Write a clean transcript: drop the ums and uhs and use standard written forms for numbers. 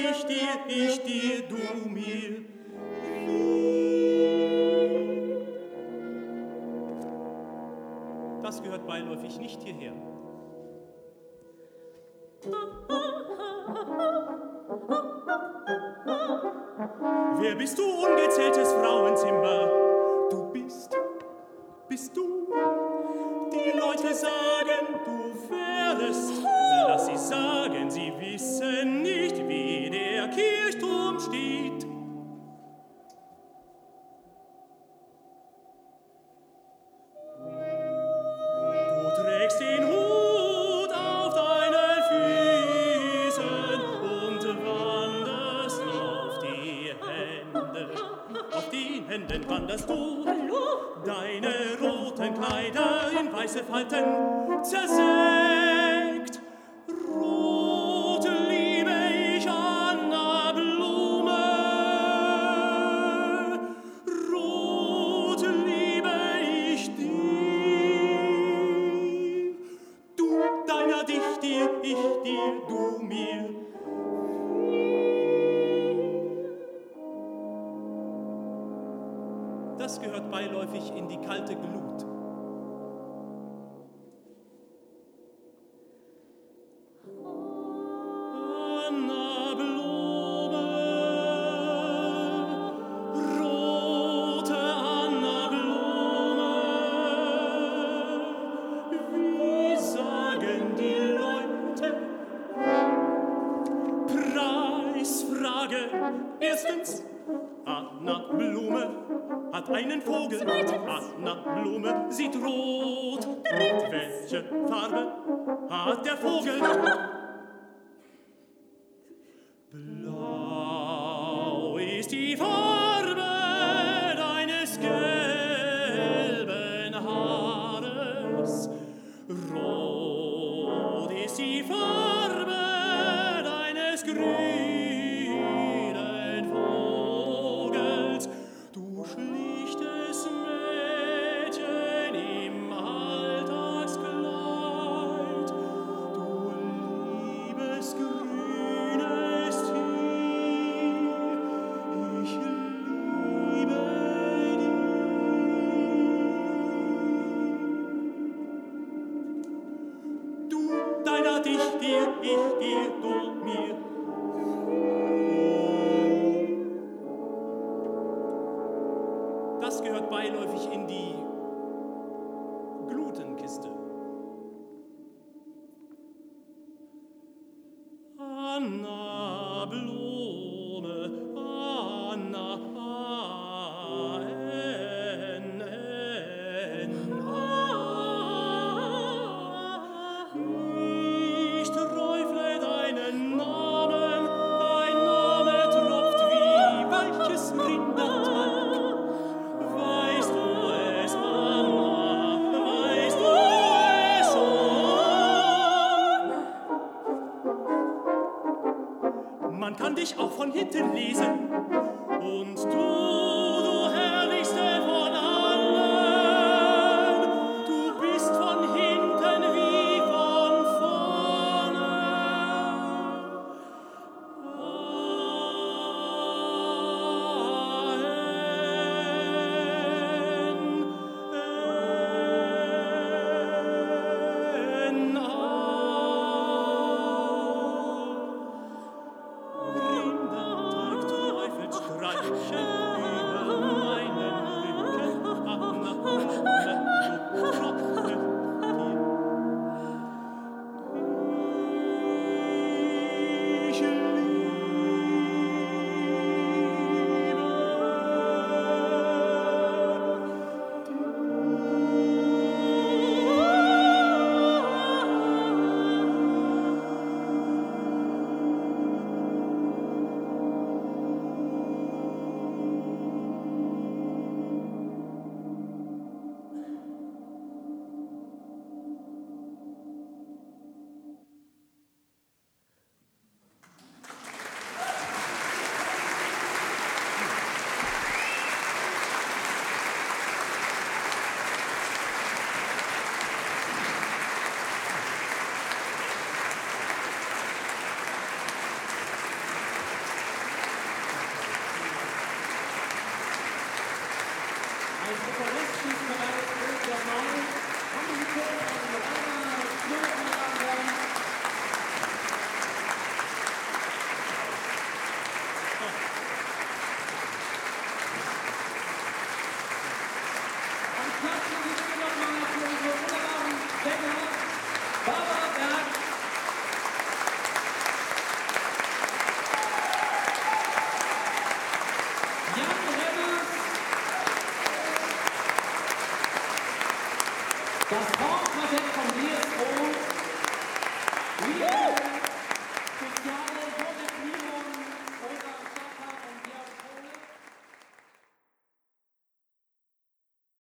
ich dir, du mir. Das gehört beiläufig nicht hierher. Wer bist du, ungezähltes Frauenzimmer? Du bist du? Die Leute sagen, du wärest. Lass sie sagen, sie wissen nicht, wie der Kirchturm steht. Du trägst den Hut auf deinen Füßen und wanderst auf die Hände. Auf den Händen wanderst du. Deine roten Kleider in weiße Falten zersägt. Rote liebe ich Anna Blume. Rote liebe ich dir. Du deiner dich dir, ich dir, du mir. Das gehört beiläufig in die kalte Glut. Anna Blume, rote Anna Blume, wie sagen die Leute? Preisfrage, erstens, Anna Blume hat einen Vogel. Anna Blume sieht rot. Welche Farbe hat der Vogel? Blau ist die Farbe deines gelben Haares. Rot ist die Farbe deines grünen Vogels. Du schlichtes Mädchen im Alltagskleid, du liebes grünes Tier, ich liebe dich. Du deiner dich dir, ich dir, du mir. Das gehört beiläufig in die Glutenkiste. Anna Blume, Anna, ich träufle deinen Namen, dein Name tropft wie weiches Rindertalg. Weißt du es, Anna, weißt du es schon? Man kann dich auch von hinten lesen. Und du herrlichste von allen, du bist von hinten wie von vorne. Rindertag, Das Hornquartett von Lies Roth.